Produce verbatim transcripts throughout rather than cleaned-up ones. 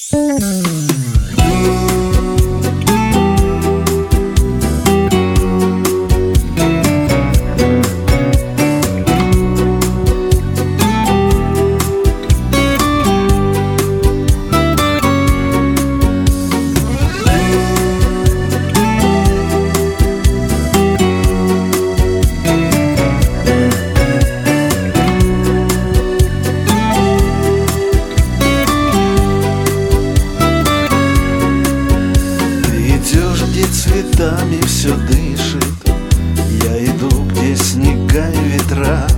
Цветами все дышит, я иду, где снега и ветра,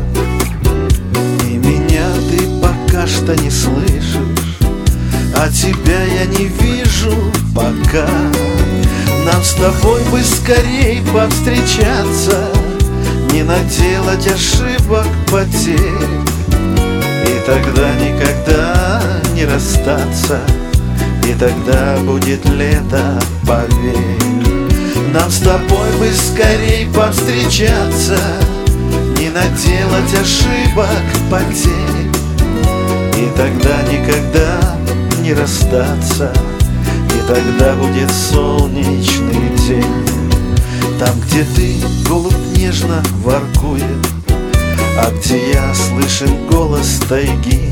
и меня ты пока что не слышишь, а тебя я не вижу пока. Нам с тобой бы скорей повстречаться, не наделать ошибок, потерь, и тогда никогда не расстаться, и тогда будет лето, поверь. Нам с тобой бы скорей повстречаться, не наделать ошибок, потерь, и тогда никогда не расстаться, и тогда будет солнечный день. Там, где ты, голубь нежно воркует, а где я слышен голос тайги,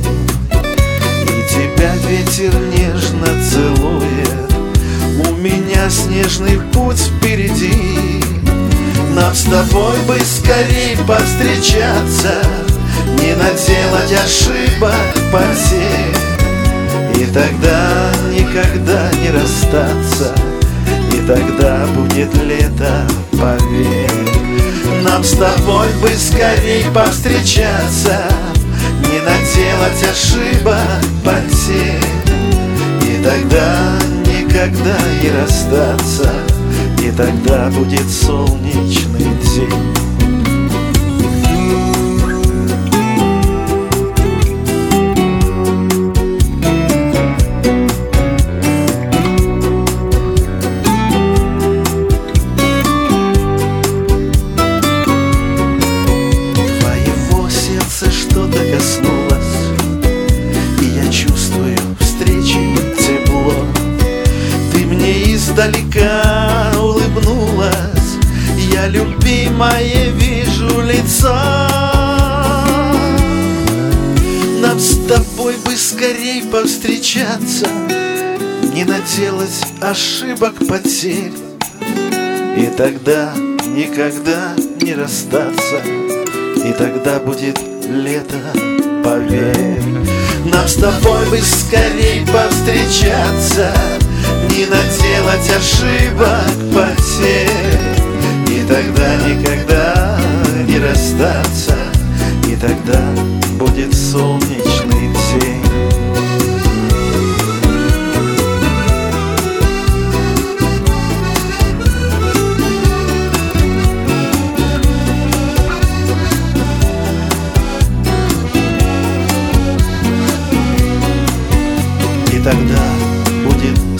и тебя ветер нежно целует, у меня снежный путь впереди. Нам с тобой бы скорей повстречаться, не наделать ошибок, потерь, и тогда никогда не расстаться, и тогда будет лето, поверь. Нам с тобой бы скорей повстречаться, не наделать ошибок, потерь, и тогда никогда не расстаться, и тогда будет солнечный день. Твоего сердца что-то коснулось, и я чувствую встречи тепло. Ты мне издалека улыбнулась, я, любимая, вижу лицо. Нам с тобой бы скорей повстречаться, не наделать ошибок, потерь, и тогда никогда не расстаться, и тогда будет лето, поверь. Нам с тобой бы скорей повстречаться, не наделать ошибок, потерь, и тогда никогда не расстаться, и тогда будет солнечный день. И тогда будет